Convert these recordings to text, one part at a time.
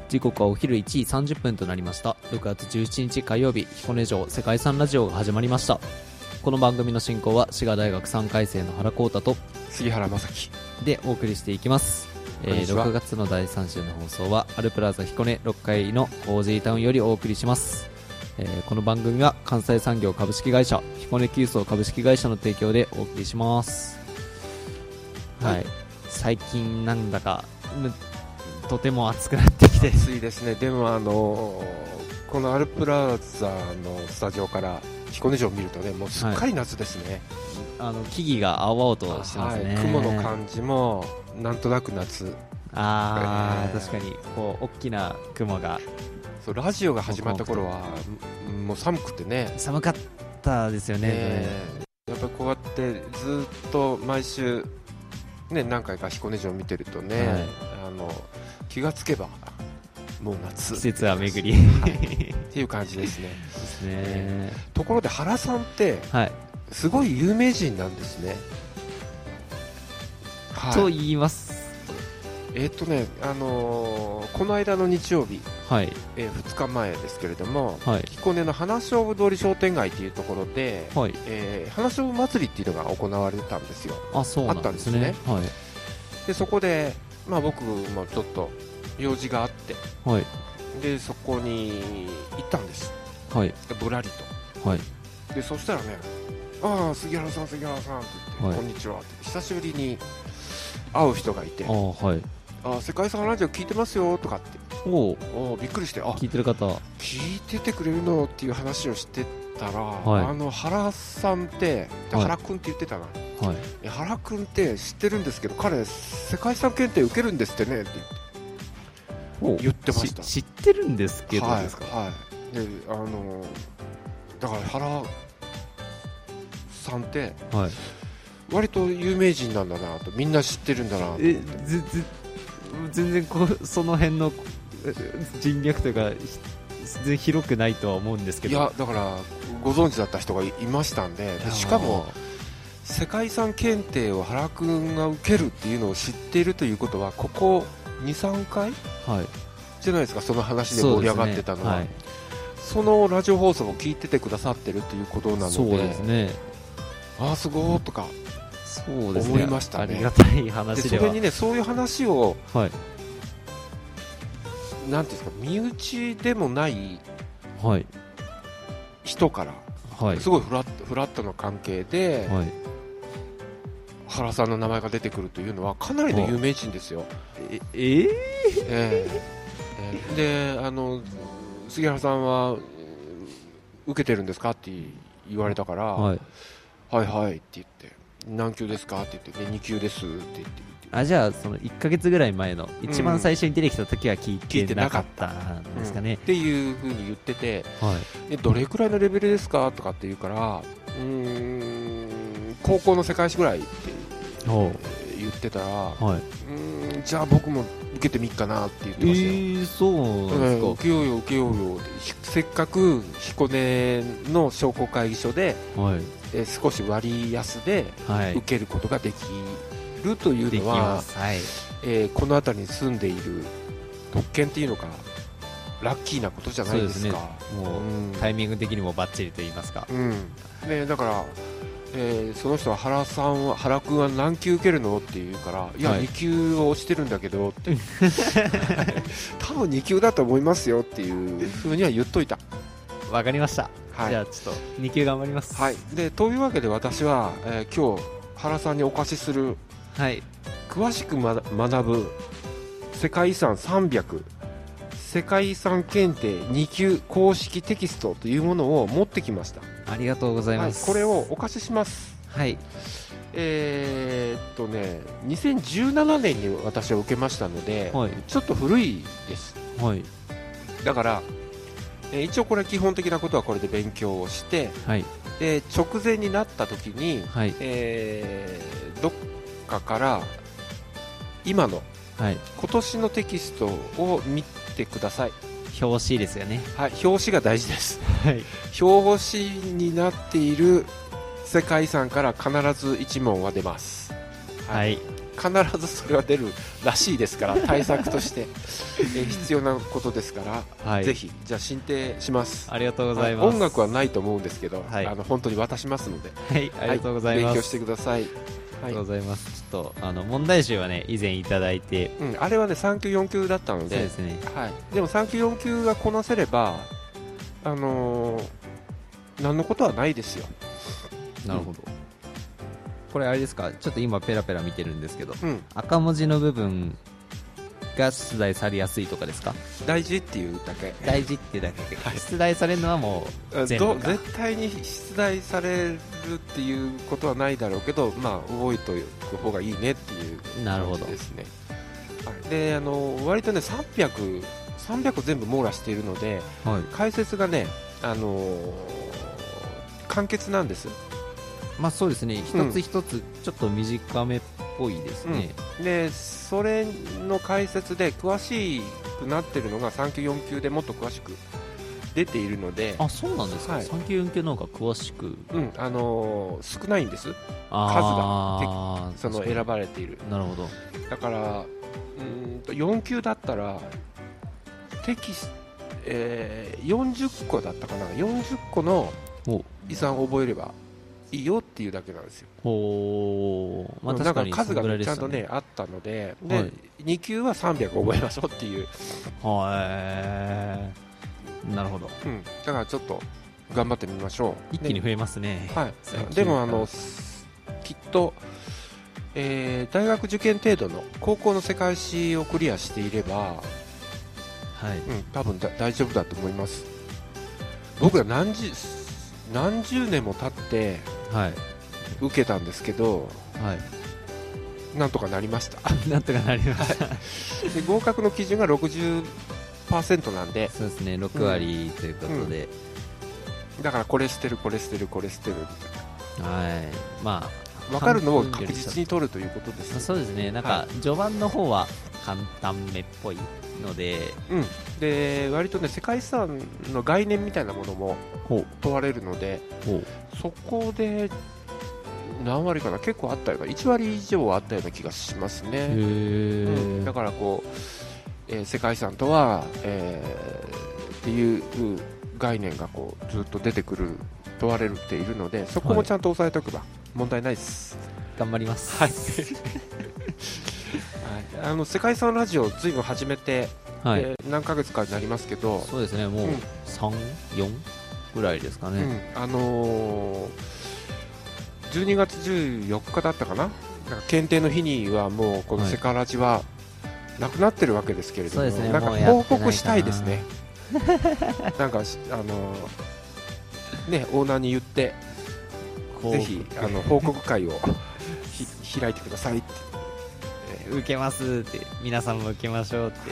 時刻はお昼1時30分となりました。6月17日火曜日、彦根城世界遺産ラジオが始まりました。この番組の進行は滋賀大学3回生の原光太と杉原正樹でお送りしていきます。6月の第3週の放送はアルプラザ彦根6階のコージータウンよりお送りします。この番組は関西産業株式会社彦根急行株式会社の提供でお送りします。はい、最近なんだかとても暑くなってきて、 暑いですね。でもこのアルプラザのスタジオから彦根城を見るとね、もうすっかり夏ですね。 木々が青々としてますね。 雲の感じもなんとなく夏。 確かにこう大きな雲が。 そう、ラジオが始まった頃はもう寒くてね。 寒かったですよね。 やっぱりこうやってずっと毎週ね、何回か彦根城を見てるとね、気がつけばもう夏、 季節は巡り、 っていう感じですね。 ですね。 ところで原さんって、すごい有名人なんですね。 と言いますこの間の日曜日、2日前ですけれども、彦根の花勝負通り商店街というところで、花勝負祭りっていうのが行われたんですよ。あったんですね。でそこで、僕もちょっと用事があって、でそこに行ったんです、ぶらりと。でそしたらね、杉原さん杉原さんって言って、こんにちはって久しぶりに会う人がいて、世界遺産ラジオ聞いてますよとかって、びっくりして、 聞いてる方聞いててくれるのっていう話をしてたら、原さんって、原くんって言ってたな、原くんって知ってるんですけど、彼世界遺産検定受けるんですってねって言ってました。 知ってるんですけどですか。 でだから原さんって、割と有名人なんだなと、みんな知ってるんだなと思って。 全然その辺の人脈というか全然広くないとは思うんですけど。 いやだからご存知だった人がいましたんで、しかも世界遺産検定を原くんが受けるっていうのを知っているということは、ここ 2,3 回、じゃないですか、その話で盛り上がってたのは。そのラジオ放送を聞いててくださってるということなので、 そうですね、 すごーとか思いましたね。 ありがたい話では。 それにね、そういう話を、なんていうんですか、身内でもない人から、すごいフラットな関係で、原さんの名前が出てくるというのはかなりの有名人ですよ。で杉原さんは受けてるんですかって言われたから、はいって言って、何級ですかって言って、2級ですって言って、 じゃあその1ヶ月ぐらい前の一番最初に出てきた時は聞いてなかったんですかね、 っていう風に言ってて、どれくらいのレベルですかとかって言うから、高校の世界史ぐらいって言ってたら、じゃあ僕も受けてみっかなって言ってましたよ。 そうなんですか。 受けようよって、せっかく彦根の商工会議所で、少し割安で受けることができるというのは、この辺りに住んでいる特権っていうのか、ラッキーなことじゃないですか。 もうタイミング的にもバッチリと言いますか。 だからその人は原君は何級受けるのって言うから、いや、2級を押してるんだけどって多分2級だと思いますよっていうふうには言っといた。 わかりました。じゃあちょっと2級頑張ります。 でというわけで私は、今日原さんにお貸しする、詳しく学ぶ世界遺産300世界遺産検定2級公式テキストというものを持ってきました。 ありがとうございます。 これをお貸しします。2017年に私は受けましたので、ちょっと古いです。だから、一応これ基本的なことはこれで勉強をして、で直前になった時に、どっかから今の、今年のテキストを見てください。 表紙ですよね。 表紙が大事です。表紙になっている世界遺産から必ず1問は出ます。 必ずそれは出るらしいですから、対策として、必要なことですから、はい、ぜひじゃあ進呈します。 ありがとうございます。 音楽はないと思うんですけど、はい、本当に渡しますので、 はい、ありがとうございます。 勉強してください。 ありがとうございます。ちょっと問題集はね以前いただいて、 あれはね3級4級だったので、 そうですね、 はい、でも3級4級がこなせれば何のことはないですよ。 なるほど、これあれですか、ちょっと今ペラペラ見てるんですけど、赤文字の部分が出題されやすいとかですか？ 大事っていうだけ。 大事っていうだけ、はい、出題されるのはもう全部か。 絶対に出題されるっていうことはないだろうけど、まあ覚えておく方がいいねっていう感じですね。はい、で割とね300全部網羅しているので、はい、解説がね簡潔なんです。 まあそうですね、一つ一つちょっと短めっぽいですね。 でそれの解説で詳しくなっているのが3級4級でもっと詳しく出ているので。 あ、そうなんですか、はい、3級4級の方が詳しく、 少ないんです、数がその選ばれている。 なるほど。 だから4級だったら40個だったかな、40個の遺産を覚えればいいよっていうだけなんですよ。 まあ、 確かに数がちゃんとねあったので、はい、2級は300覚えましょうっていう。 なるほど、 だからちょっと頑張ってみましょう。一気に増えますね。 はい、でもきっと、大学受験程度の高校の世界史をクリアしていれば、はい、多分大丈夫だと思います。僕ら何十年も経って受けたんですけど、はい、なんとかなりました。 なんとかなりました、はい、 で合格の基準が 60% なんで、 そうですね、6割ということで、 だからこれ捨てるこれ捨てるこれ捨てるみたいな、はい、 まあ分かるのを確実に取るということです、ね。 そうですね、なんか序盤の方は簡単めっぽいので、 で割とね世界遺産の概念みたいなものも問われるので、そこで何割かな、結構あったような、1割以上あったような気がしますね。だからこう、世界遺産とは、っていう概念がこうずっと出てくる、問われるっているので、そこもちゃんと押さえておけば問題ないです。 頑張ります。 はい世界遺産ラジオずいぶん始めて、何ヶ月かになりますけど、 そうですね、もう3、4ぐらいですかね。 12月14日だったかな、なんか検定の日にはもうこのセカラジはなくなってるわけですけれども、なんか報告したいですね。なんかね、オーナーに言ってぜひ報告会を開いてくださいって。 受けますって、皆さんも受けましょうって、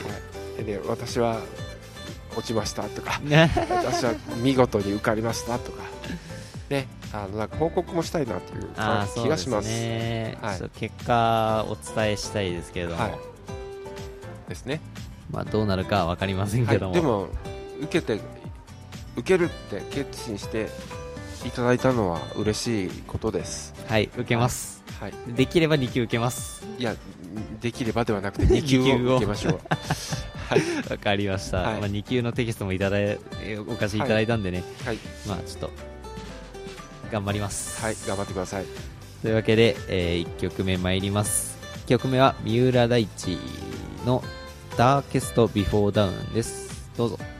で私は落ちましたとか私は見事に受かりましたとかね、なんか報告もしたいなという気がします。 ね、はい、結果お伝えしたいですけれども、はい、 ですね。 まあどうなるかは分かりませんけども、 でも受けるって決心していただいたのは嬉しいことです。 はい、受けます。はい、できれば2級受けます。 いや、できればではなくて2級を受けましょう。 はい、わかりました。まあ、2級のテキストもお貸しいただいたんでね、まあちょっと頑張ります。 はい、頑張ってください。 というわけで、1曲目参ります。1曲目は三浦大知のダーケストビフォーダウンです。どうぞ。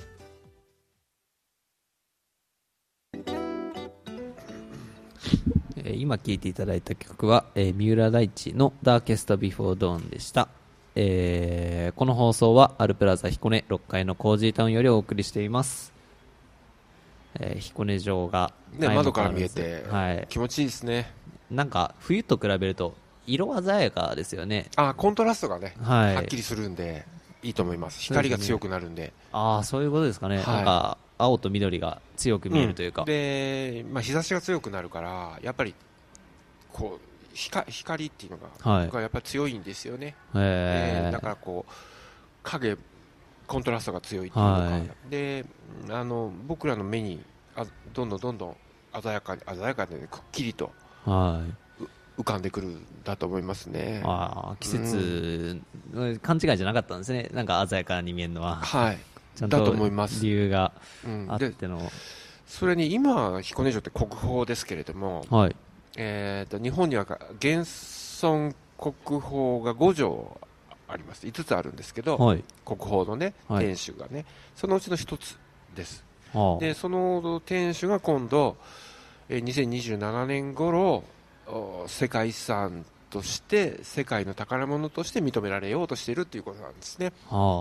今聴いていただいた曲は、三浦大知のダーケストビフォーダウンでした。この放送はアルプラザ彦根6階のコージータウンよりお送りしています。彦根城が、 窓から見えて、気持ちいいですね。 なんか冬と比べると色鮮やかですよね。 コントラストがね、はっきりするんでいいと思います。光が強くなるんで。 そういうことですかね。なんか青と緑が強く見えるというか、 で、日差しが強くなるからやっぱりこう光っていうのがやっぱり強いんですよね。だからこうコントラストが強いっていうのか、で僕らの目にどんどん鮮やかでくっきりと浮かんでくるんだと思いますね。 季節、勘違いじゃなかったんですね。なんか鮮やかに見えるのは。 はい。 ちゃんと理由があっての。 それに今、彦根城って国宝ですけれども、 はい、 日本には現存国宝が5城あります。5つあるんですけど、 はい、 国宝のね、天守がね、そのうちの1つです。で、その天守が今度、2027年頃、世界遺産として世界の宝物として認められようとしているということなんですね。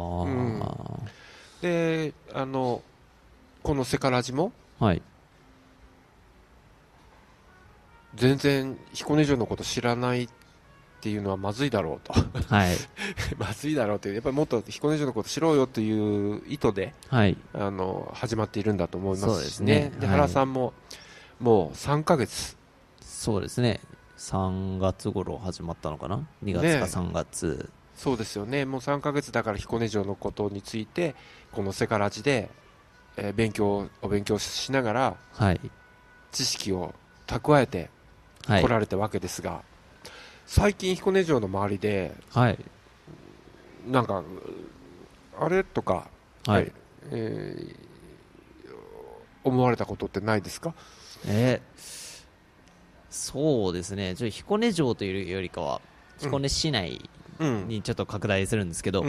でこのセカラジも、 はい、 全然彦根城のこと知らないっていうのはまずいだろうと、 はい、 まずいだろうという、やっぱりもっと彦根城のこと知ろうよという意図で、 はい、 始まっているんだと思いますしね。 そうですね。 で、原さんももう3ヶ月、 そうですね、3月頃始まったのかな、2月か3月、ね、 そうですよね。もう3ヶ月だから彦根城のことについてこのセカラジで、お勉強しながら、 はい、 知識を蓄えて来られたわけですが、最近彦根城の周りで、 はい、 なんかあれとか、 はい、 思われたことってないですか？ そうですね、彦根城というよりかは彦根市内にちょっと拡大するんですけど、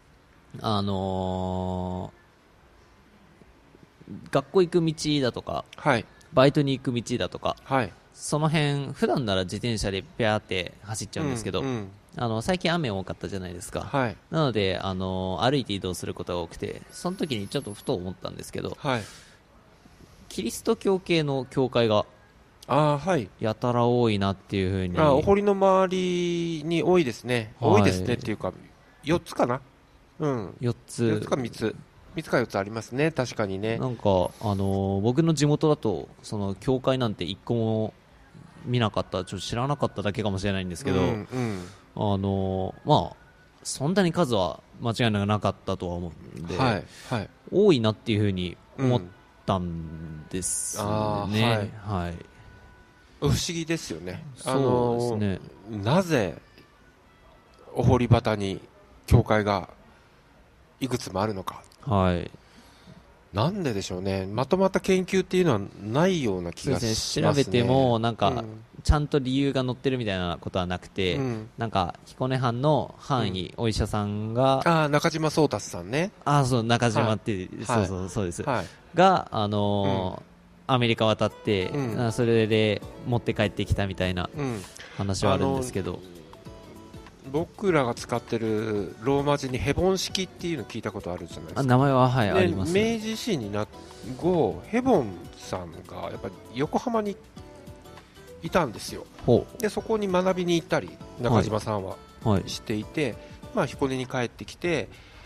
学校行く道だとか、 はい、 バイトに行く道だとか、 はい、 その辺普段なら自転車でピャーって走っちゃうんですけど、最近雨多かったじゃないですか、 はい、 なので歩いて移動することが多くて、その時にちょっとふと思ったんですけど、 はい、 キリスト教系の教会がやたら多いなっていう風に、 お堀の周りに多いですね、多いですねっていうか4つかな、 4つか3つか4つありますね、確かにね。 なんか僕の地元だとその教会なんて1個も見なかった、知らなかっただけかもしれないんですけど、まあそんなに数は間違いなかったとは思うんで、はいはい、多いなっていう風に思ったんですね。はい、 不思議ですよね。 そうですね。 なぜお堀端に教会がいくつもあるのか、 はい、 なんででしょうね。まとまった研究っていうのはないような気がしますね。 調べてもなんか、ちゃんと理由が載ってるみたいなことはなくて、なんか彦根藩の範囲、お医者さんが、 中島宗達さんね。 そう、中島って、そうです、がアメリカ渡って、それで持って帰ってきたみたいな話はあるんですけど、 僕らが使ってるローマ字にヘボン式っていうの聞いたことあるじゃないですか。 名前は、あります、 ね。明治維新になって後、ヘボンさんがやっぱり横浜にいたんですよ。でそこに学びに行ったり中島さんはしていて、彦根に帰ってきて、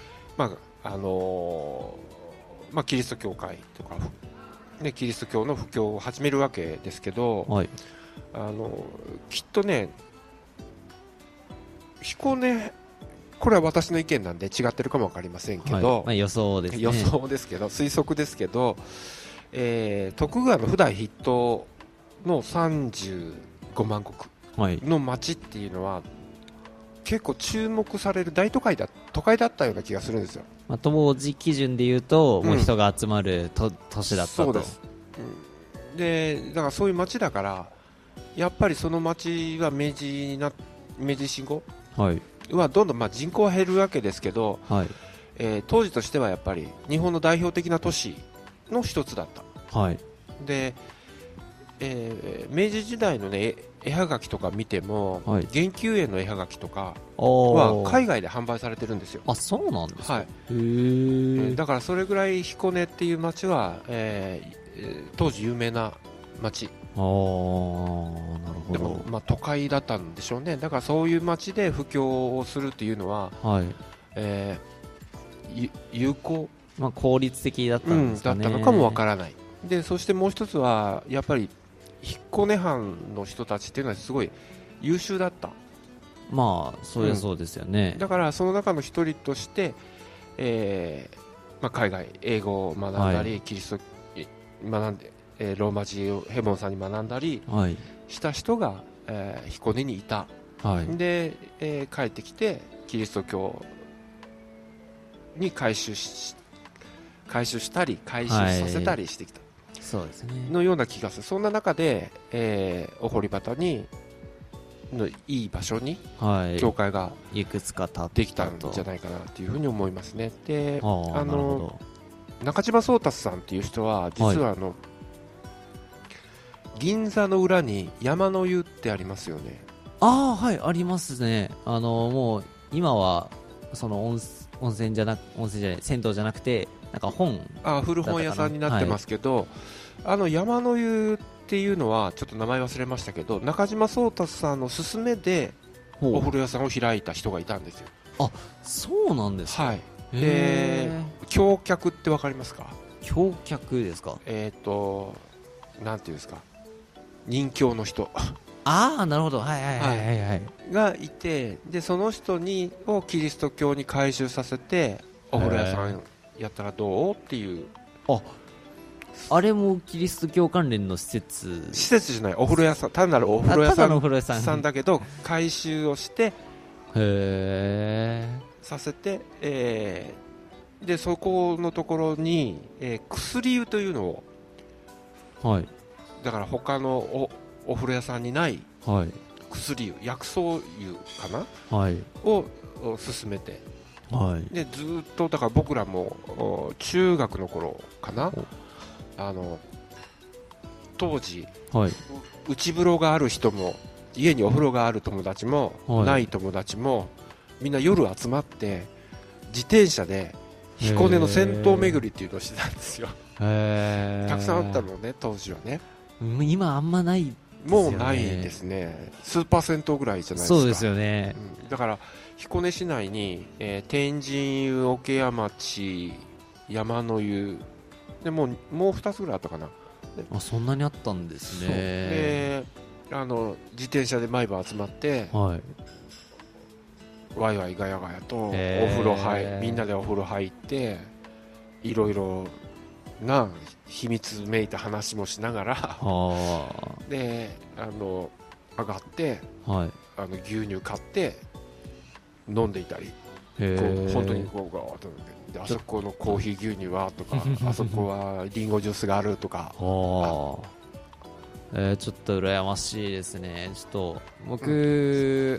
キリスト教会とか、キリスト教の布教を始めるわけですけど、きっとね、彦根、これは私の意見なんで違ってるかも分かりませんけど、 予想ですね。 予想ですけど、推測ですけど、徳川の譜代筆頭の35万石の町っていうのは、結構注目される都会だったような気がするんですよ。 当時基準でいうと、もう人が集まる都市だったと。 そうです。でだからそういう町だから、やっぱりその町は明治維新後はどんどん人口は減るわけですけど、当時としてはやっぱり日本の代表的な都市の一つだった。で、明治時代の、絵はがきとか見ても、玄久園の絵はがきとかは海外で販売されてるんですよ。 そうなんですか。 だからそれぐらい彦根っていう町は、当時有名な町。 なるほど。 でも、都会だったんでしょうね。だからそういう町で布教をするっていうのは、有効、 効率的だったんですかね。 だったのかもわからない。でそしてもう一つはやっぱり彦根藩の人たちっていうのはすごい優秀だった。 そりゃそうですよね。 だからその中の一人として、海外英語を学んだり、キリスト学んで、ローマ字をヘボンさんに学んだりした人が、 彦根にいた、はい、で、帰ってきてキリスト教に改宗したり改宗させたりしてきた、はい、 そうですね、 のような気がする。そんな中で、お堀端にのいい場所に教会がいくつかできたんじゃないかなというふうに思いますね。で、中島宗達さんっていう人は実ははい、銀座の裏に山の湯ってありますよね。 ああ、はい、ありますね。もう今はその温泉じゃない銭湯じゃなくてなんか古本屋さんになってますけど、はい、山の湯っていうのはちょっと名前忘れましたけど、中島宗達さんの勧めでお風呂屋さんを開いた人がいたんですよ。 あ、そうなんですか。 はい。橋脚ってわかりますか？ 橋脚ですか？ なんていうんですか、任教の人ああ、なるほど、はいはいはいはい、はい、 がいて、でその人をキリスト教に改宗させてお風呂屋さんやったらどうっていう。 あれもキリスト教関連の施設じゃない、お風呂屋さん、単なるお風呂屋さんだけど改宗をしてさせて、でそこのところに、薬湯というのを、はい、だから他のお風呂屋さんにない薬湯、薬草湯かな、はい、を勧めて、はい、でずっとだから僕らも中学の頃かな、当時、はい、内風呂がある人も家にお風呂がある友達も、はい、ない友達もみんな夜集まって自転車で彦根の銭湯巡りっていうのをしてたんですよ。たくさんあったのね、当時はね。 今あんまないですよね。もうないですね。スーパー銭湯ぐらいじゃないですか。 そうですよね、 だから彦根市内に、天神湯、桶屋町、山の湯でもう2つぐらいあったかな。 そんなにあったんですね。 で自転車で毎晩集まって、はい、ワイワイガヤガヤとお風呂みんなでお風呂入っていろいろな秘密めいた話もしながらで上がって、はい、牛乳買って飲んでいたり、本当にこうガーッと飲んで、あそこのコーヒー牛乳はとかあそこはリンゴジュースがあるとかちょっと羨ましいですね。ちょっと僕、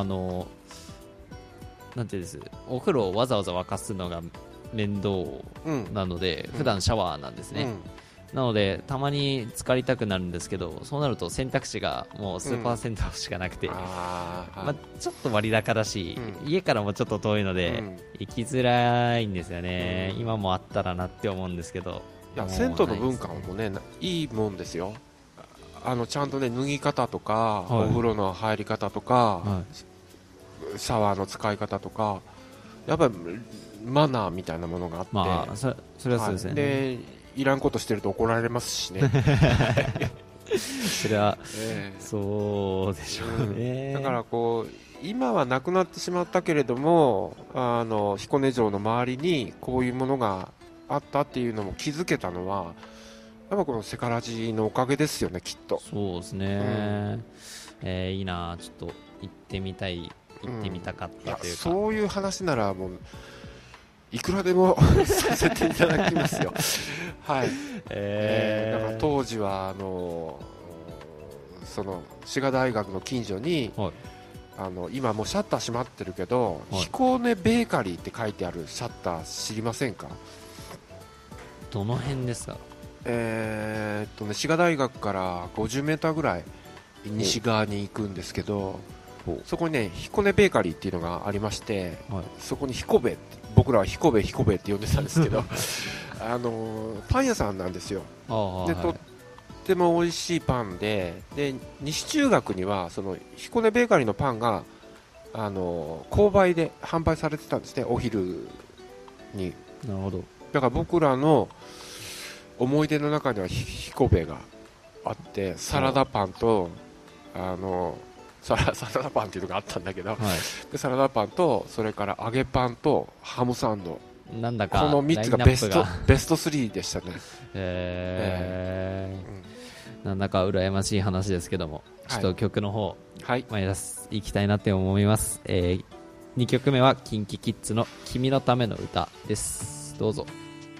なんていうんです、お風呂をわざわざ沸かすのが面倒なので、普段シャワーなんですね、なのでたまに浸かりたくなるんですけど、そうなると選択肢がもうスーパー銭湯しかなくて、ちょっと割高だし、家からもちょっと遠いので、行きづらいんですよね、今もあったらなって思うんですけど。 いや、銭湯の文化もね、いいもんですよ。ちゃんとね、脱ぎ方とか、お風呂の入り方とか、シャワーの使い方とか、やっぱりマナーみたいなものがあって、 それはそうですね、 でいらんことしてると怒られますしねそれは、そうでしょうね、 だからこう今はなくなってしまったけれども、彦根城の周りにこういうものがあったっていうのも気づけたのはやっぱこのセカラジのおかげですよね、きっと。 そうですね、いいな、ちょっと行ってみたかったというか、 そういう話ならもういくらでもさせていただきますよはい、だから当時はその滋賀大学の近所に、はい、今もうシャッター閉まってるけど、はい、彦根ベーカリーって書いてあるシャッター知りませんか？ どの辺ですか？ 滋賀大学から50メーターぐらい西側に行くんですけど、そこにね彦根ベーカリーっていうのがありまして、はい、そこに彦部って僕らは彦部って呼んでたんですけどパン屋さんなんですよ。でとっても美味しいパンで、西中学にはその彦根ベーカリーのパンが購買で販売されてたんですね、お昼に。 なるほど。 だから僕らの思い出の中には彦部があって、サラダパンとサラダパンっていうのがあったんだけど、はい、でサラダパンとそれから揚げパンとハムサンド、 なんだかこの3つがベスト3でしたね。 なんだか羨ましい話ですけども、ちょっと曲の方、 はい、 参りいきたいなって思います。2曲目は KinKiKids の君のための歌です。どうぞ。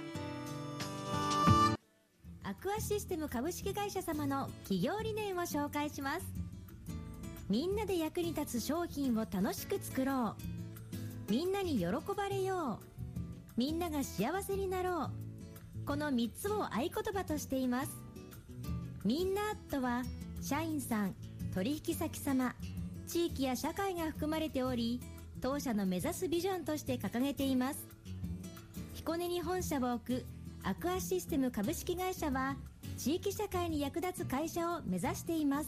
アクアシステム株式会社様の企業理念を紹介します。みんなで役に立つ商品を楽しく作ろう。みんなに喜ばれよう。みんなが幸せになろう。この3つを合言葉としています。みんなとは社員さん、取引先様、地域や社会が含まれており、当社の目指すビジョンとして掲げています。彦根に本社を置くアクアシステム株式会社は、地域社会に役立つ会社を目指しています。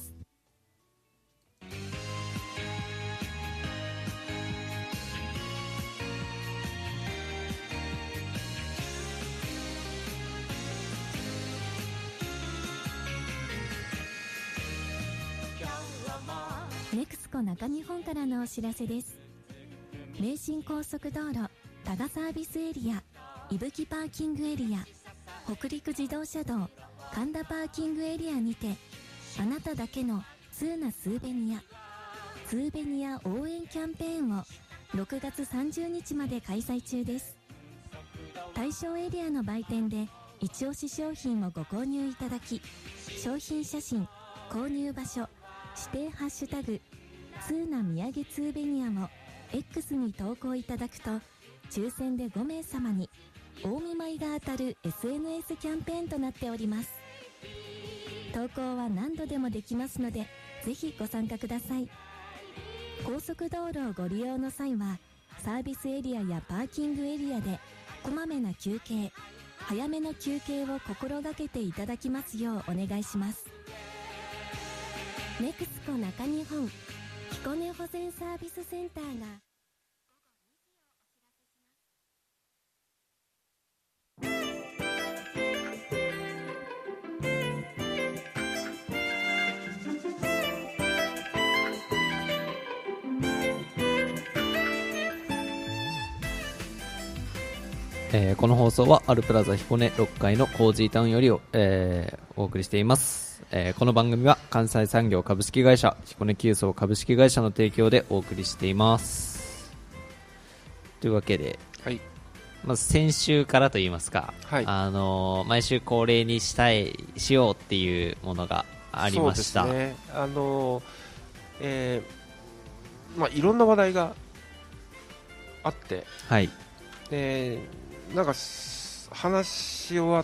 ネクスコ中日本からのお知らせです。名神高速道路多賀サービスエリア、伊吹パーキングエリア、北陸自動車道神田パーキングエリアにて、あなただけのツーナスーベニア応援キャンペーンを6月30日まで開催中です。対象エリアの売店で一押し商品をご購入いただき、商品写真、購入場所、指定ハッシュタグツーナ土産ツーベニアを X に投稿いただくと、抽選で5名様に大見舞いが当たる SNS キャンペーンとなっております。投稿は何度でもできますので、ぜひご参加ください。高速道路をご利用の際は、サービスエリアやパーキングエリアでこまめな休憩、早めの休憩を心がけていただきますようお願いします。ネクスコ中日本彦根保全サービスセンターがこの放送はアルプラザ彦根6階のコージータウンよりお送りしています。この番組は関西産業株式会社彦根急送株式会社の提供でお送りしています。というわけで、 はい、 まず先週からといいますか、 はい、 毎週恒例にしようっていうものがありました。 そうですね、いろんな話題があって、 はい、 なんか話し終わって、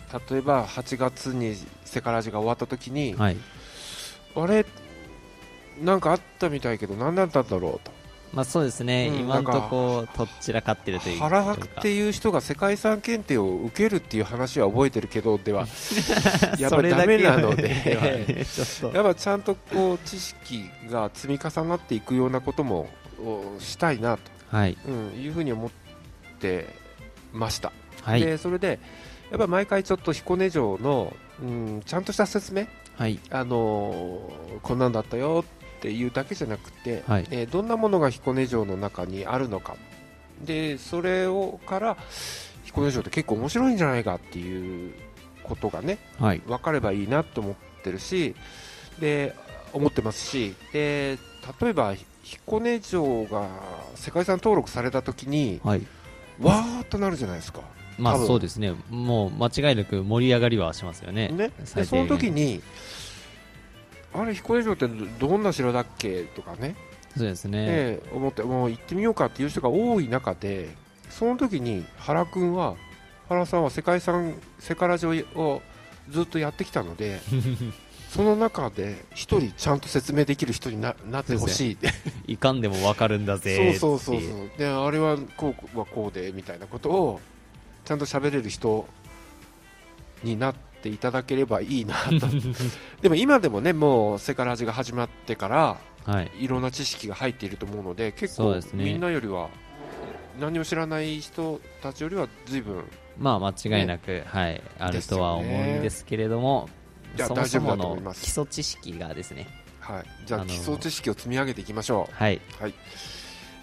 例えば8月にセカラジが終わった時に、 はい、 あれなんかあったみたいけど何だったんだろうと、 まあそうですね、今のところとっちらかってるというか、 原博っていう人が世界遺産検定を受けるっていう話は覚えてるけどではやっぱりダメなのでやっぱちゃんとこう知識が積み重なっていくようなこともしたいなと、 はい、 いうふうに思ってました、 はい、 でそれでやっぱり毎回ちょっと彦根城の、ちゃんとした説明、 はい、 こんなんだったよっていうだけじゃなくて、 はい、 どんなものが彦根城の中にあるのかで、それをから彦根城って結構面白いんじゃないかっていうことがね、 はい、 分かればいいなと思ってるし、で思ってますし、で例えば彦根城が世界遺産登録された時に、 はい、 わーっとなるじゃないですか。 まあそうですね、もう間違いなく盛り上がりはしますよね。 でその時にあれ彦根城ってどんな城だっけとかね、 そうですね、 思ってもう行ってみようかっていう人が多い中で、その時に原さんは世界遺産セカラジをずっとやってきたのでその中で一人ちゃんと説明できる人に なってほしいいかんでも分かるんだぜそうで、あれはこうでみたいなことをちゃんと喋れる人になっていただければいいなとでも今でもね、もうセカラジが始まってから、はい、いろんな知識が入っていると思うので、結構みんなよりは何を知らない人たちよりは随分、 まあ間違いなく、はい、あるとは思うんですけれども、そもそもの基礎知識がですね、 はい、じゃあ基礎知識を積み上げていきましょう。 はい、 はい、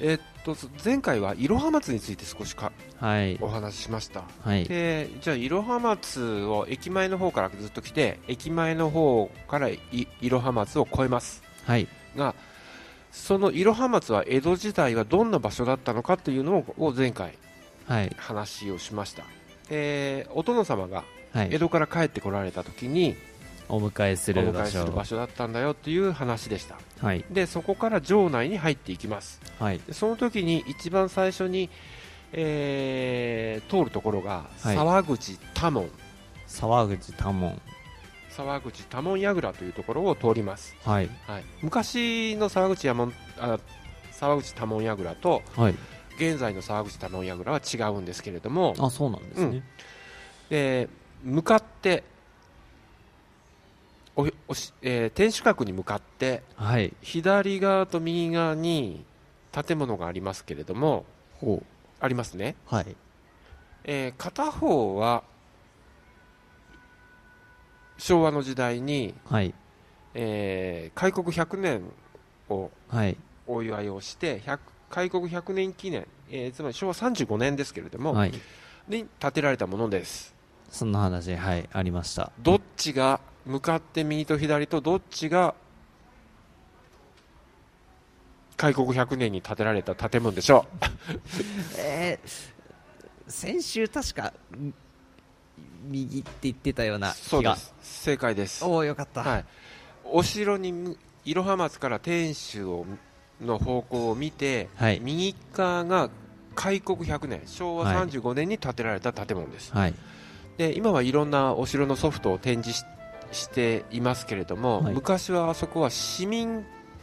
前回はいろは松について少しはい、 お話ししました、 はい、 でじゃあいろは松を駅前の方からずっと来て駅前の方からいろは松を越えます、 はい、 がそのいろは松は江戸時代はどんな場所だったのかというのを前回話をしました、お殿様が江戸から帰ってこられた時にお迎えする場所だったんだよという話でした、 はい、 でそこから城内に入っていきます、 はい、 でその時に一番最初に、通るところが沢口多門櫓というところを通ります、 はいはい、昔の沢口多門櫓と、 はい、 現在の沢口多門櫓は違うんですけれども、 あ、そうなんですね、 で向かって天守閣に向かって、 はい、 左側と右側に建物がありますけれども、ありますね、 はい、 片方は昭和の時代に、 はい、 開国100年をお祝いをして、開国100年記念、つまり昭和35年ですけれども、 はい、 に建てられたものです。 そんな話、はい、ありました。 どっちが向かって右と左とどっちが開国100年に建てられた建物でしょう、先週確か右って言ってたような気が。 そうです、正解です。 おお、よかった、 はい、お城にいろは松から天守の方向を見て、はい、右側が開国100年昭和35年に建てられた建物です、はい、で今はいろんなお城のソフトを展示していますけれども、はい、昔はあそこは市民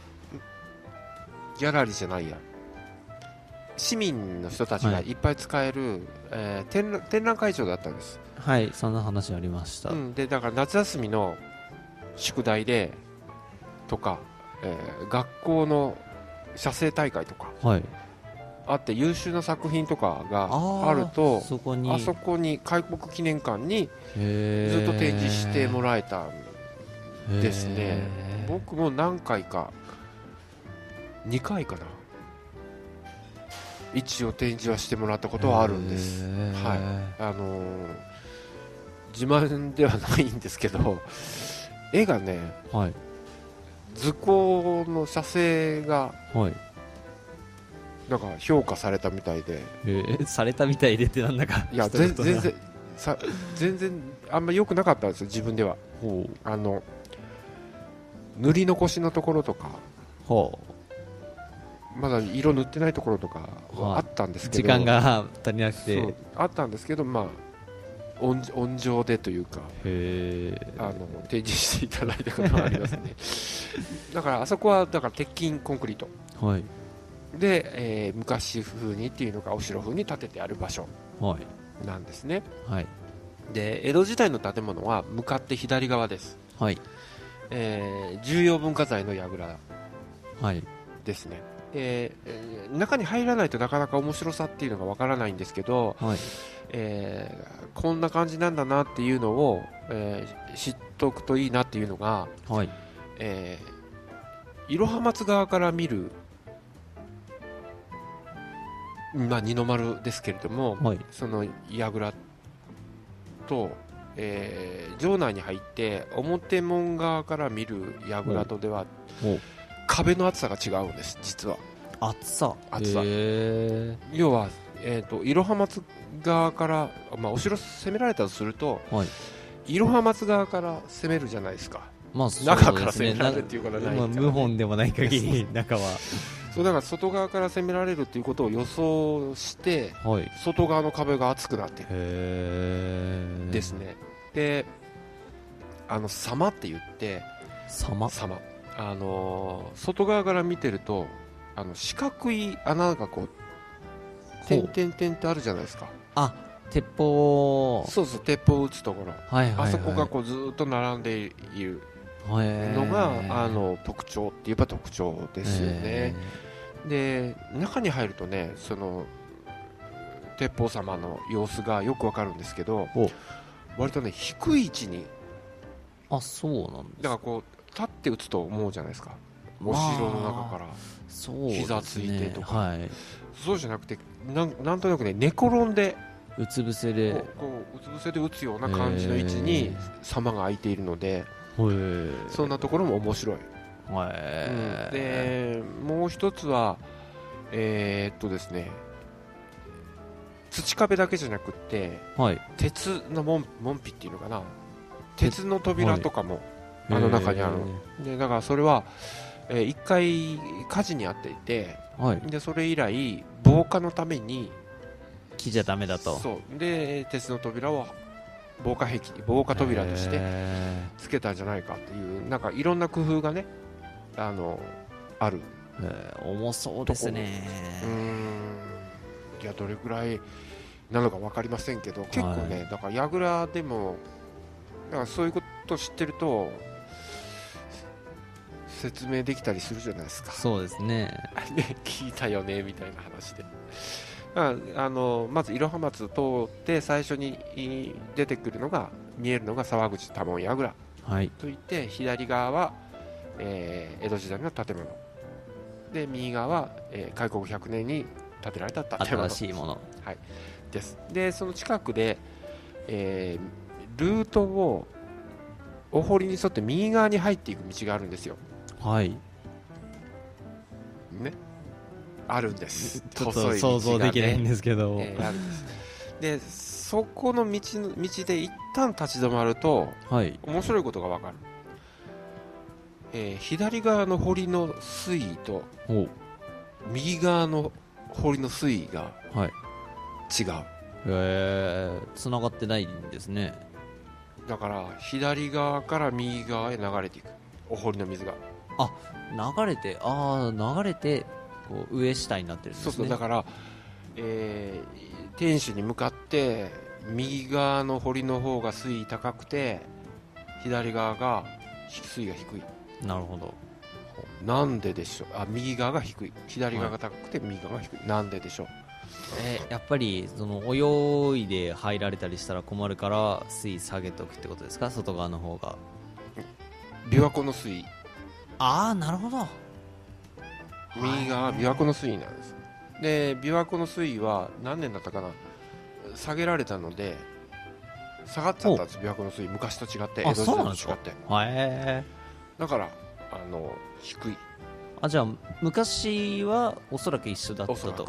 ギャラリーじゃないや市民の人たちがいっぱい使える、展覧会場だったんです。 はい、そんな話ありました、 でだから夏休みの宿題でとか、学校の写生大会とか、はい、あって優秀な作品とかがあるとあそこに開国記念館にずっと展示してもらえたんですね。僕も何回か2回かな一応展示はしてもらったことはあるんです、はい、自慢ではないんですけど絵がね、はい、図工の写生が、はい、なんか評価されたみたいで、 されたみたいでってなんだかいや全然あんま良くなかったんですよ自分では。塗り残しのところとか、まだ色塗ってないところとかはあったんですけど、 時間が足りなくてあったんですけど、まあ温情でというか提示していただいたことがありますねだからあそこはだから鉄筋コンクリート、はい、で、昔風にっていうのかお城風に建ててある場所なんですね、はい、で江戸時代の建物は向かって左側です、はい、重要文化財の櫓ですね、中に入らないとなかなか面白さっていうのがわからないんですけど、はい、こんな感じなんだなっていうのを、知っておくといいなっていうのが、はい、いろは松側から見る、まあ、二の丸ですけれども、はい、その櫓と、城内に入って表門側から見る櫓とでは壁の厚さが違うんです実は。 厚さ要は、いろは松側から、まあ、お城攻められたとすると、はい、いろは松側から攻めるじゃないですか、まあそうですね、中から攻められるっていうことはない、 まあ、無本でもない限り中はそうだから外側から攻められるっていうことを予想して、はい、外側の壁が厚くなってるですね。で様って言って様外側から見てると四角い穴がこう点々点ってあるじゃないですか。 あ、鉄砲、 そうそう、鉄砲を撃つところ、はいはいはい、あそこがこうずっと並んでいるのが特徴って言えば特徴ですよね。で中に入るとね、その鉄砲様の様子がよくわかるんですけど、割とね低い位置に、 あ、そうなんですか。 だからこう立って撃つと思うじゃないですか。 お城の中から膝ついてとか、はい、そうじゃなくてなんとなくね、寝転んでうつ伏せでうつ伏せで打つような感じの位置に様が空いているので、そんなところも面白い。でもう一つはですね、土壁だけじゃなくって、はい、鉄の門扉っていうのかな、鉄の扉とかもあの中にあるで、だからそれは、一回火事に遭っていて、はい、でそれ以来防火のために木じゃダメだと。 そうで鉄の扉を防火扉としてつけたんじゃないかっていう、なんかいろんな工夫がねある。 重そうですね。 いやどれくらいなのか分かりませんけど、結構ね、はい、だから櫓でもだからそういうことを知ってると説明できたりするじゃないですか。 そうですね聞いたよねみたいな話で、まずいろは松通って最初に出てくるのが見えるのが沢口多聞櫓、はい、といって左側は、江戸時代の建物で、右側は、開国100年に建てられた建物、 新しいもの、 はい、です。でその近くで、ルートをお堀に沿って右側に入っていく道があるんですよ。はいね、あるんです。 ちょっと想像できないんですけど、 あるんです。でそこの道で一旦立ち止まると、はい、面白いことが分かる。左側の堀の水位と右側の堀の水位が違う。 つながってないんですね。 だから左側から右側へ流れていくお堀の水が流れてこう上下になってるんですね。 そうだから、天守に向かって右側の堀の方が水位高くて左側が水位が低い。 なるほど。 なんででしょう。右側が低い、左側が高くて右側が低い、なんででしょう。 やっぱりその泳いで入られたりしたら困るから水位下げておくってことですか、外側の方が。 琵琶湖の水位。 なるほど。 右側は琵琶湖の水位なんです。で琵琶湖の水位は何年だったかな、下げられたので下がっちゃったんです。琵琶湖の水位昔と違って、江戸時代と違って。だから低い。 じゃあ昔はおそらく一緒だったと。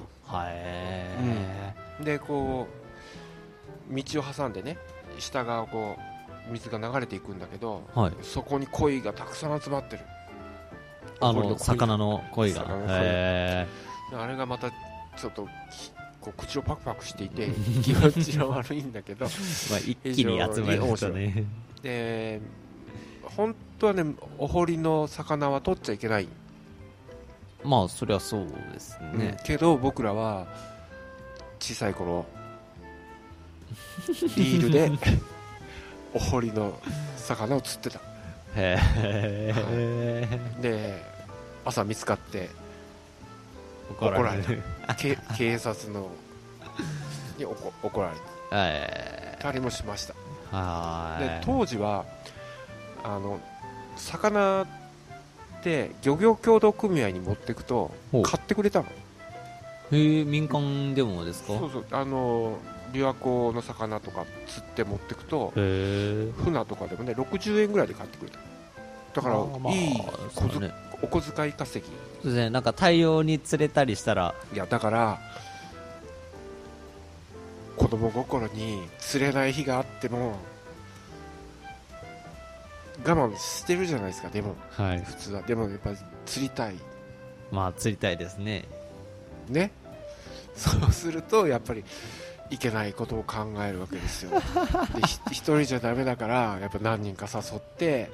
でこう道を挟んでね、下側をこう水が流れていくんだけど、はい、そこに鯉がたくさん集まってる。 魚の鯉が。 あれがまたちょっとこう口をパクパクしていて気持ちが悪いんだけど一気に集まりましたね。 で本当はね、お堀の魚は取っちゃいけない。 まあそれはそうですね、 けど僕らは小さい頃リールでお堀の魚を釣ってた。で朝見つかって怒られた警察のに怒られたりもしました。で当時は魚って漁業協同組合に持っていくと買ってくれたの。 民間でもですか？ そう琵琶湖の魚とか釣って持っていくと船とかでもね60円ぐらいで買ってくれた。だからいいお小遣い稼ぎ。 そうですね、なんか大量に釣れたりしたら。 いやだから子供心に釣れない日があっても我慢してるじゃないですか。でも、はい、普通はでもやっぱり釣りたい。 まあ釣りたいですね。 そうするとやっぱりいけないことを考えるわけですよ。で一人じゃダメだからやっぱ何人か誘って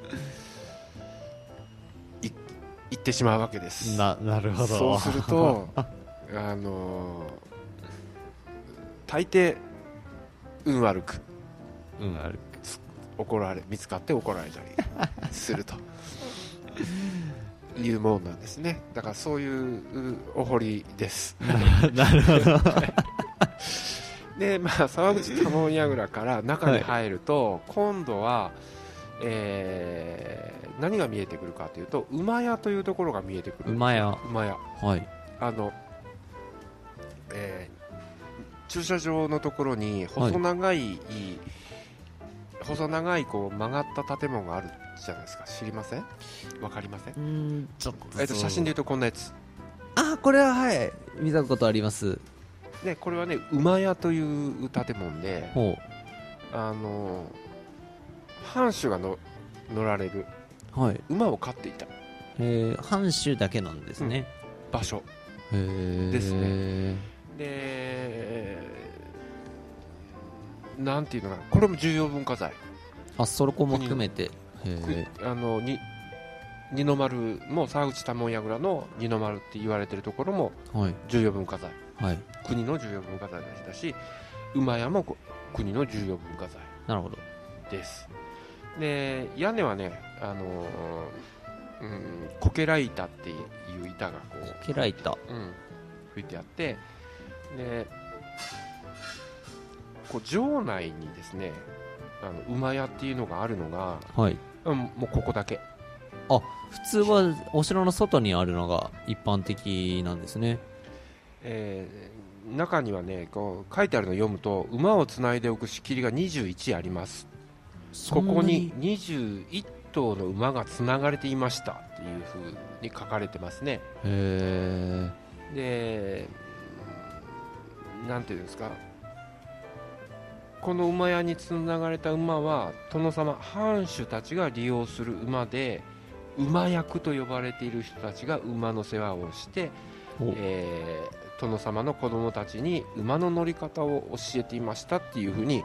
行ってしまうわけです。 なるほど。 そうすると大抵運悪く見つかって怒られたりするというものなんですね。だからそういうお堀です。 なるほど。 で沢口多聞櫓から中に入ると、今度は、 何が見えてくるかというと、馬屋というところが見えてくる。 馬屋、 はい、駐車場のところに細長い、こう曲がった建物があるじゃないですか。知りません？わかりません？ ちょっと写真でいうとこんなやつ。 これははい見たことあります。 でこれはね、馬屋という建物で、藩主が乗られる、馬を飼っていた、 藩主だけなんですね、 場所ですね。でなんていうのかな、これも重要文化財。 そこも含めて二の丸も沢口多聞櫓の二の丸って言われてるところも重要文化財、国の重要文化財だし、馬屋も国の重要文化財。 なるほどです。で屋根はね、こけら板っていう板がこうこけら板、 吹いてあって、でこう城内にですね、馬屋っていうのがあるのが、もうここだけ。 普通はお城の外にあるのが一般的なんですね。 中にはね、こう書いてあるのを読むと、馬をつないでおく仕切りが21あります。ここに21頭の馬がつながれていましたっていう風に書かれてますね。でなんていうんですか、この馬屋につながれた馬は殿様、藩主たちが利用する馬で、馬役と呼ばれている人たちが馬の世話をして、殿様の子供たちに馬の乗り方を教えていましたっていうふうに、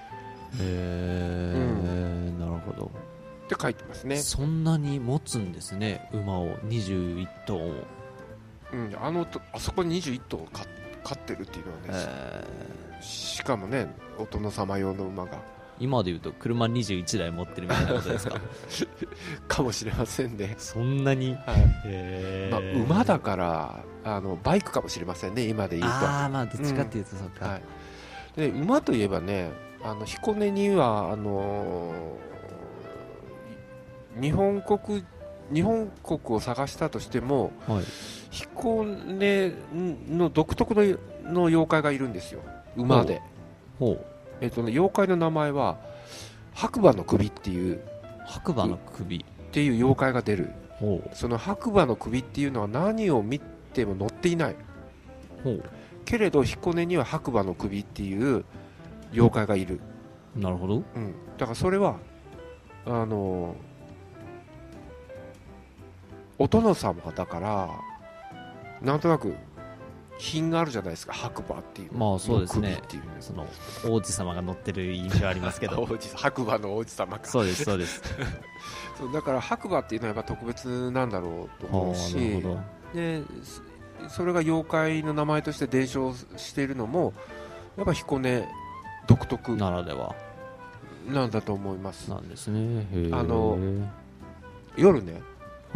なるほどって書いてますね。 そんなに持つんですね、馬を21頭も。 あそこに21頭飼ってるっていうのはね、しかもね、お殿様用の馬が、 今でいうと車21台持ってるみたいなことですか？ かもしれませんね。 そんなに、 馬だからバイクかもしれませんね、今で言うと。 どっちかっていうとそうか、 で馬といえばね、彦根には日本国を探したとしても、彦根の独特の妖怪がいるんですよ、馬で。妖怪の名前は白馬の首っていう妖怪が出る。その白馬の首っていうのは何を見ても載っていない。けれど彦根には白馬の首っていう妖怪がいる。 なるほど、 だからそれはお殿様だからなんとなく品があるじゃないですか、白馬っていう。 そうですね、その王子様が乗ってる印象ありますけど白馬の王子様か。 そうですそうですそうだから白馬っていうのはやっぱ特別なんだろうと思うし、でそれが妖怪の名前として伝承しているのもやっぱ彦根独特ならではなんだと思います。 なんですね。 夜ね、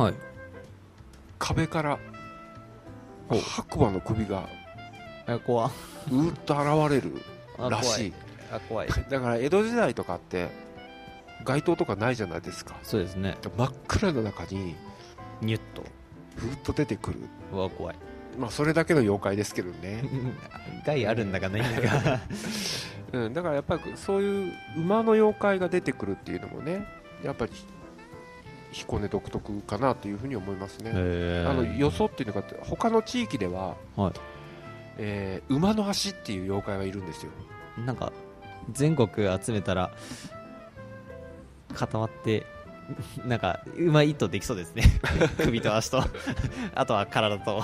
壁から白馬の首が怖うっと現れるらしい。 怖い。 だから江戸時代とかって街灯とかないじゃないですか。 そうですね。 真っ暗の中にニュッとふっと出てくる。 怖い。 それだけの妖怪ですけどね害あるんだかないんだかだからやっぱりそういう馬の妖怪が出てくるっていうのもね、やっぱり彦根独特かなというふうに思いますね。よそっていうのが他の地域では、馬の足っていう妖怪がいるんですよ。 なんか全国集めたら固まってなんか馬一頭できそうですね首と足とあとは体と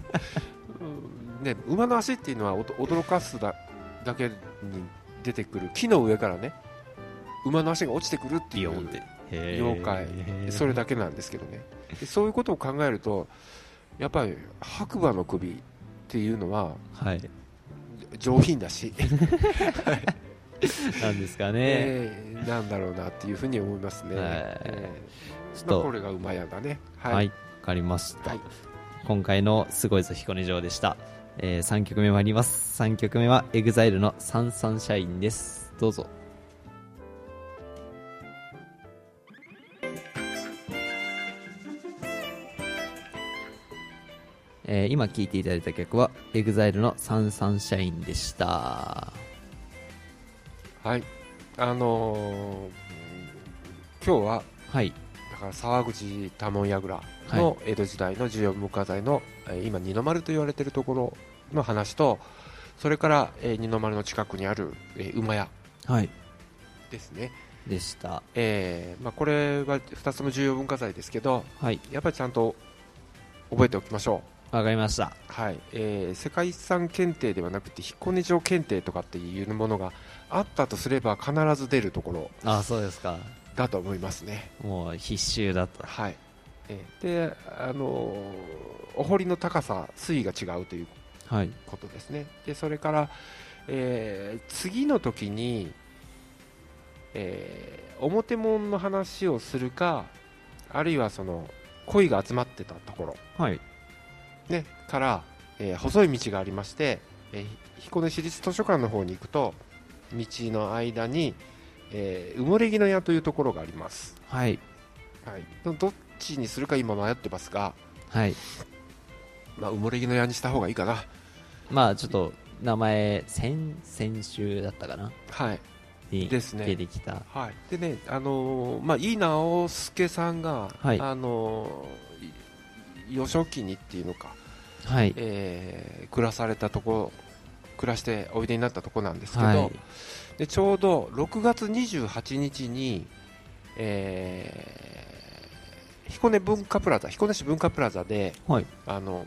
馬の足っていうのは驚かすだけに出てくる木の上からね、馬の足が落ちてくるっていう妖怪、それだけなんですけどね。そういうことを考えるとやっぱり白馬の首っていうのは、上品だしなんですかね、 なんだろうなっていうふうに思いますね。これが馬屋だね。 わかりました。今回のすごいぞ彦根城でした。3曲目参ります。3曲目は EXILE のサンサンシャインです。どうぞ。 今聴いていただいた曲は EXILE のサンサンシャインでした。はい、 今日は、はい、だから沢口多聞櫓の江戸時代の重要文化財の、今二の丸と言われているところの話と、それから、二の丸の近くにある、馬屋ですね、 でした。 これは2つの重要文化財ですけど、はい、やっぱりちゃんと覚えておきましょう。わかりました。 はい、世界遺産検定ではなくて彦根城検定とかっていうものがあったとすれば必ず出るところ。 あ、そうですか。 だと思いますね。 もう必修だと。 はい。で、お堀の高さ、水位が違うということですね。で、それから、次の時に、表門の話をするか、あるいはその鯉が集まってたところ、はいね、から、細い道がありまして、彦根市立図書館の方に行くと道の間に、埋もれ木の屋というところがあります。はい、はい、どっちにするか今迷ってますが、はい、埋もれ木の屋にした方がいいかな。 まあちょっと名前先週だったかな、はいですね、 出てきた。 はい、でね、井伊直弼さんが、はい、幼少期にっていうのか、はい、暮らしておいでになったところなんですけど、はい、でちょうど6月28日に、彦根市文化プラザで、はい、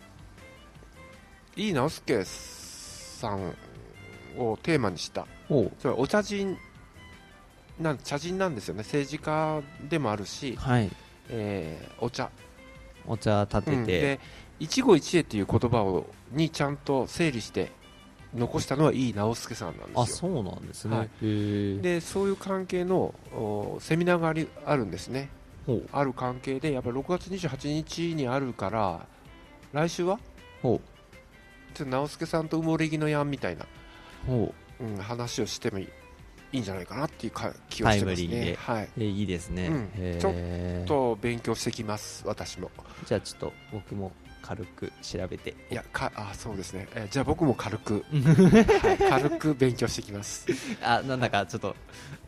井伊直弼さんをテーマにした、それは茶人なんですよね。政治家でもあるし、はい、お茶立てて、 で一期一会という言葉にちゃんと整理して残したのは井伊直弼さんなんですよ。 あ、そうなんですね。はい、 でそういう関係のセミナーがあるんですね。ある関係でやっぱり6月28日にあるから、来週はちょっと直弼さんと埋もれ木のやんみたいな、話をしてもいいんじゃないかなっていう気をしてますね。タイムリーで、 はい、いいですね、 ちょっと勉強してきます、私も。 じゃあちょっと僕も軽く調べて。 いやそうですね、じゃあ僕も軽く、はい、軽く勉強してきます。 なんだかちょっと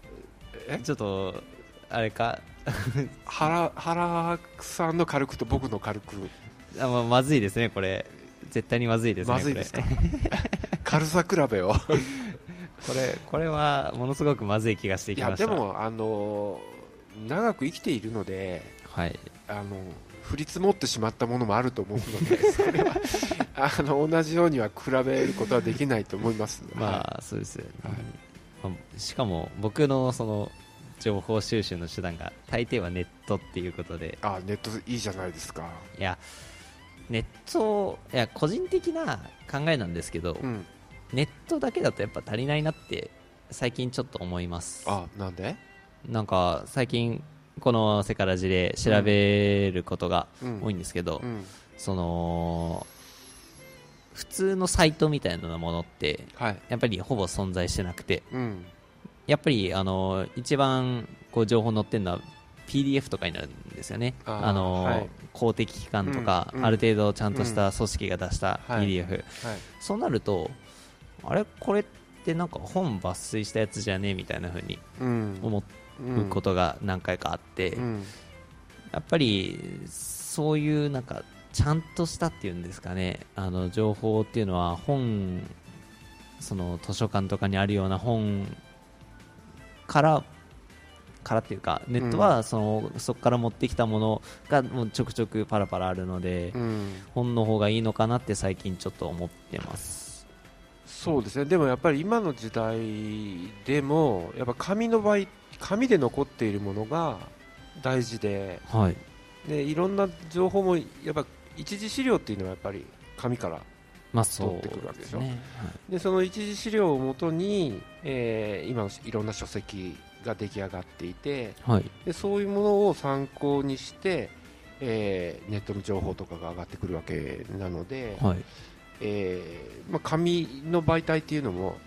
あれか原さんの軽くと僕の軽く、 まずいですね、これ絶対にまずいですね。 まずいですか軽さ比べをこれはものすごくまずい気がしてきました。 いやでも長く生きているので、はい、降り積もってしまったものもあると思うので、それは同じようには比べることはできないと思います。 まあそうですよね、はい、しかも僕のその情報収集の手段が大抵はネットっていうことで。 ネットいいじゃないですか。 いやネット、個人的な考えなんですけど、ネットだけだとやっぱ足りないなって最近ちょっと思います。 なんで？ なんか最近このセカラジで調べることが多いんですけど、その普通のサイトみたいなものって、やっぱりほぼ存在してなくて、やっぱり一番こう情報載ってるのは PDF とかになるんですよね。公的機関とか、ある程度ちゃんとした組織が出した PDF、そうなるとこれってなんか本抜粋したやつじゃねみたいな風に思うことが何回かあって、やっぱりそういうなんかちゃんとしたっていうんですかね、情報っていうのはその図書館とかにあるような本からっていうか、ネットはそこから持ってきたものがもうちょくちょくパラパラあるので、本の方がいいのかなって最近ちょっと思ってます。 そうですね。でもやっぱり今の時代でもやっぱ紙で残っているものが大事で、でいろんな情報もやっぱ一次資料っていうのはやっぱり紙から取ってくるわけでしょ。でその一次資料をもとに、今のいろんな書籍が出来上がっていて、でそういうものを参考にして、ネットの情報とかが上がってくるわけなので、紙の媒体っていうのも、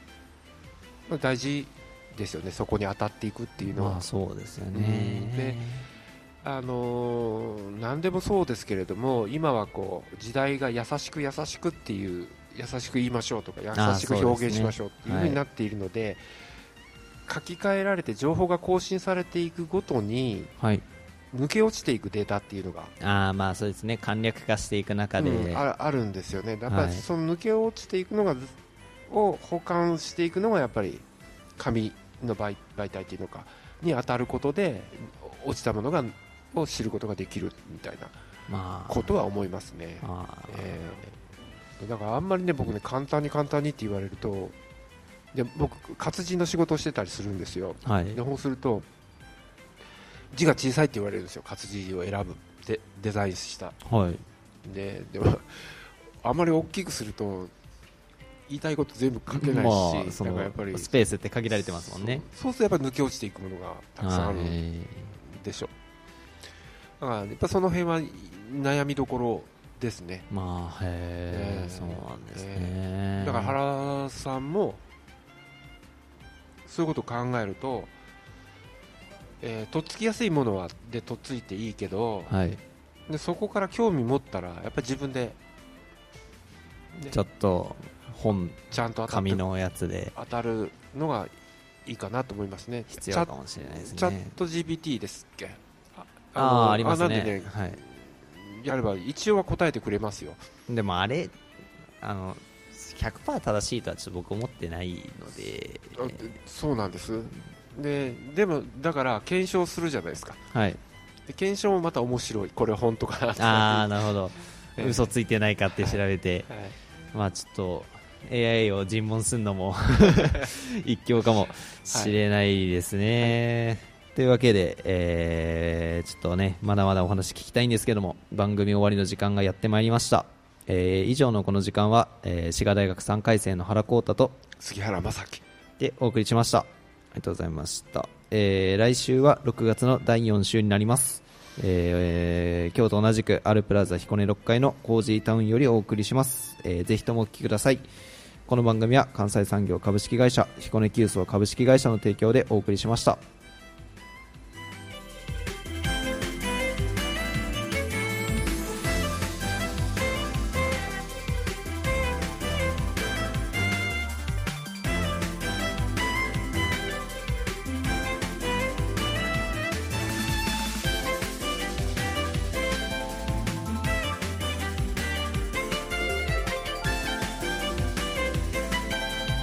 大事ですよね。そこに当たっていくっていうのは。 そうですよね。 何でもそうですけれども、今はこう時代が優しく優しくっていう、優しく言いましょうとか優しく表現しましょうっていう風になっているので、書き換えられて情報が更新されていくごとに、抜け落ちていくデータっていうのが、 まあそうですね、簡略化していく中で、 あるんですよね。やっぱりその抜け落ちていくのがを保管していくのがやっぱり紙の媒体っていうのかに当たることで、落ちたものを知ることができるみたいなことは思いますね。だからあんまりね、僕ね、簡単にって言われると、で僕活字の仕事をしてたりするんですよ。でそうすると字が小さいって言われるんですよ、活字を選ぶデザインした、でもあんまり大きくすると言いたいこと全部書けないし、だからやっぱりスペースって限られてますもんね。 そうするとやっぱり抜け落ちていくものがたくさんあるでしょ。だからやっぱその辺は悩みどころですね。 そうなんですね。 だから原さんもそういうことを考えると、とっつきやすいものはでとっついていいけど、でそこから興味持ったらやっぱり自分で、 ちょっと本ちゃんと紙のやつで当たるのがいいかなと思いますね。 必要かもしれないですね。 チャット GPT ですっけ。 ありますね。 なんでね、やれば一応は答えてくれますよ。 でもあれ100% 正しいとはちょっと僕思ってないので。 そうなんです。でもだから検証するじゃないですか。で検証もまた面白い。これ本当かな。 なるほど。嘘ついてないかって調べて、まあちょっと AI を尋問するのも一興かもしれないですね。というわけで、ちょっとね、まだまだお話聞きたいんですけども、番組終わりの時間がやってまいりました。以上のこの時間は、滋賀大学3回生の原浩太と杉原正樹でお送りしました。ありがとうございました。来週は6月の第4週になります。今日と同じくアルプラザ彦根6階のコージータウンよりお送りします。ぜひともお聞きください。この番組は関西産業株式会社彦根急須株式会社の提供でお送りしました。